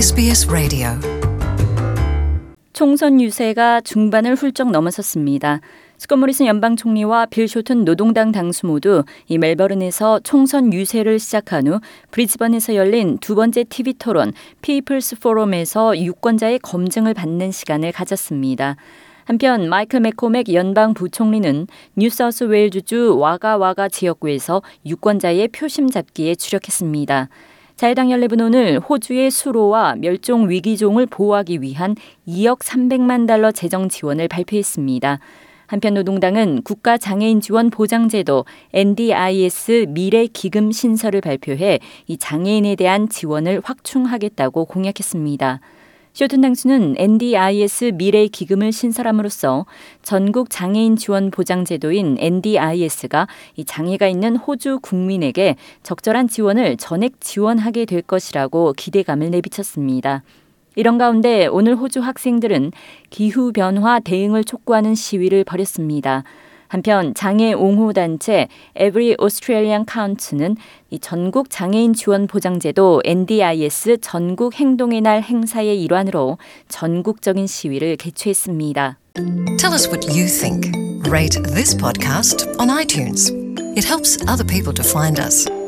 SBS 라디오. 총선 유세가 중반을 훌쩍 넘어섰습니다. 스콧 모리슨 연방 총리와 빌 쇼튼 노동당 당수 모두 이 멜버른에서 총선 유세를 시작한 후 브리즈번에서 열린 두 번째 TV 토론 피플스 포럼에서 유권자의 검증을 받는 시간을 가졌습니다. 한편 마이클 매코맥 연방 부총리는 뉴사우스웨일즈주 와가와가 지역구에서 유권자의 표심 잡기에 주력했습니다. 자유당 연립은 오늘 호주의 수로와 멸종 위기종을 보호하기 위한 2억 300만 달러 재정 지원을 발표했습니다. 한편 노동당은 국가장애인 지원 보장제도 NDIS 미래기금 신설을 발표해 이 장애인에 대한 지원을 확충하겠다고 공약했습니다. 쇼튼 당수는 NDIS 미래기금을 신설함으로써 전국 장애인 지원 보장제도인 NDIS가 이 장애가 있는 호주 국민에게 적절한 지원을 전액 지원하게 될 것이라고 기대감을 내비쳤습니다. 이런 가운데 오늘 호주 학생들은 기후변화 대응을 촉구하는 시위를 벌였습니다. 한편 장애 옹호 단체 Every Australian Count는 이 전국 장애인 지원 보장제도 NDIS 전국 행동의 날 행사의 일환으로 전국적인 시위를 개최했습니다. Tell us what you think. Rate this podcast on iTunes. It helps other people to find us.